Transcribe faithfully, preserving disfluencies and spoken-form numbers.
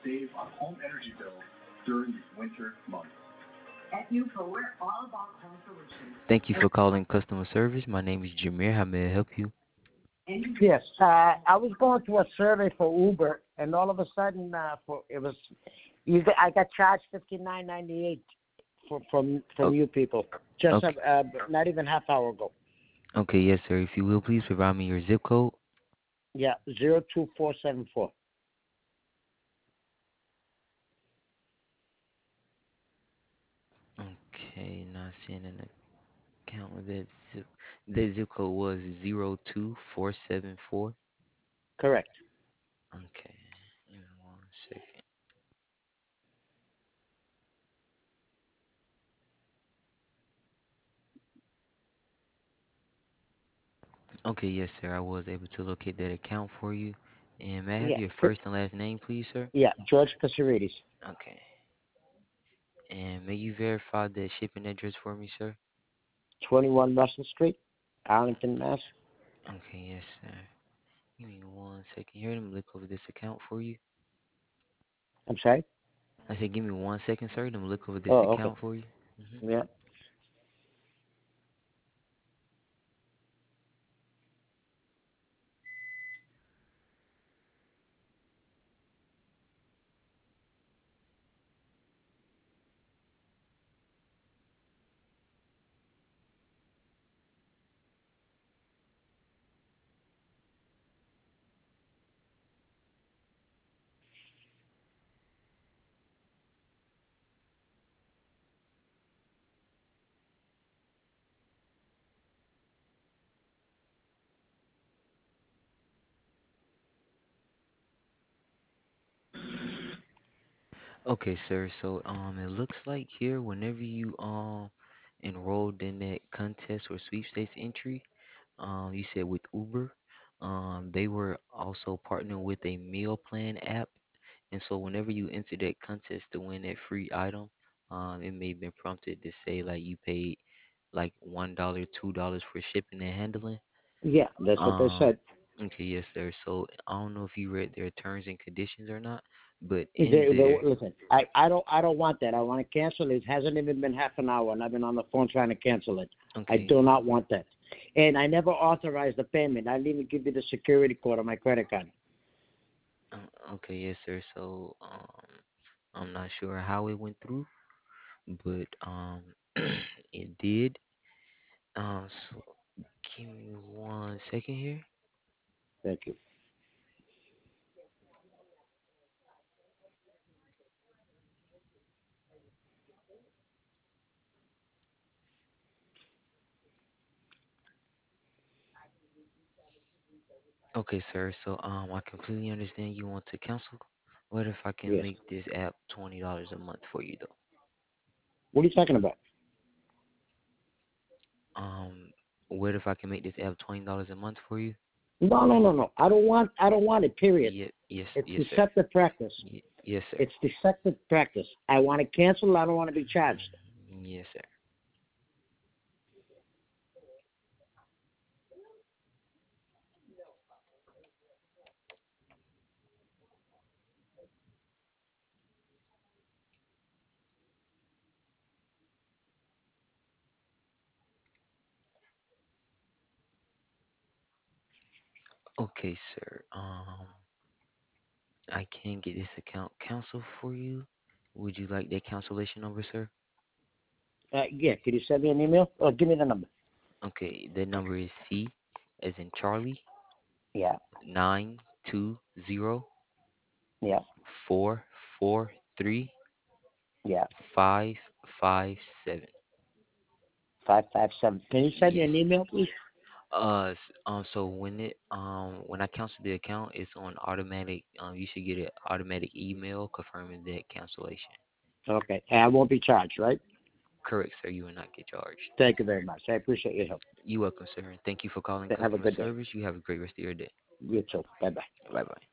save on home energy bills during these winter months. At NewCo, we're all about home solutions. Thank you for calling customer service. My name is Jameer. How may I help you? Yes, uh, I was going through a survey for Uber, and all of a sudden, uh, for it was, you got, I got charged fifty nine ninety eight for from from Oh, you people just okay. uh, uh, not even half hour ago. Okay, yes, sir. If you will, please provide me your zip code. Yeah, zero two four seven four. Okay, not seeing an account with that zip. That zip code was zero two four seven four. Correct. Okay, give me one second. Okay, yes, sir. I was able to locate that account for you. And may I have Yeah, your cor- first and last name, please, sir? yeah, George Casarides, Okay. And may you verify that shipping address for me, sir? twenty one Russell Street, Arlington, Mass. Okay, yes, sir. Give me one second here. Let me look over this account for you. I'm sorry. I said, give me one second, sir. Let me look over this Oh, okay. account for you. hmm Yeah. Okay, sir. So, um, it looks like here, whenever you um enrolled in that contest or sweepstakes entry, um, you said with Uber, um, they were also partnering with a meal plan app. And so whenever you enter that contest to win that free item, um, it may have been prompted to say like you paid like one dollar, two dollars for shipping and handling. Yeah, that's what they Um, said. okay, yes, sir. So I don't know if you read their terms and conditions or not, but They, in they, there, listen, I, I don't I don't want that. I want to cancel it. It hasn't even been half an hour, and I've been on the phone trying to cancel it. I okay, do not want that. And I never authorized the payment. I didn't even give you the security code on my credit card. uh, okay, yes, sir. So um, I'm not sure how it went through, but um, it did. Um, so give me one second here. Thank you. Okay, sir. So um, I completely understand you want to cancel. What if I can Yes. make this app twenty dollars a month for you though? What are you talking about? Um, what if I can make this app twenty dollars a month for you? No, no, no, no. I don't want. I don't want it. Period. Yeah, yes, It's yes, sir. deceptive practice. Y- yes, sir. It's deceptive practice. I want to cancel. I don't want to be charged. Yes, sir. Okay, sir. Um, I can get this account canceled for you. Would you like that cancellation number, sir? Uh, yeah. Could you send me an email? Or give me the number. Okay, the number is C, as in Charlie, Yeah. nine two zero Yeah. four four three Yeah. five five seven. Five five seven. Can you send me Yes. an email, please? Uh, s- um, so when it um when I cancel the account, it's on automatic. Um, you should get an automatic email confirming that cancellation. Okay. And I won't be charged, right? Correct, sir. You will not get charged. Thank you very much. I appreciate your help. You welcome, sir. And thank you for calling Have a customer good day. service. You have a great rest of your day. You too. Bye bye. Bye bye.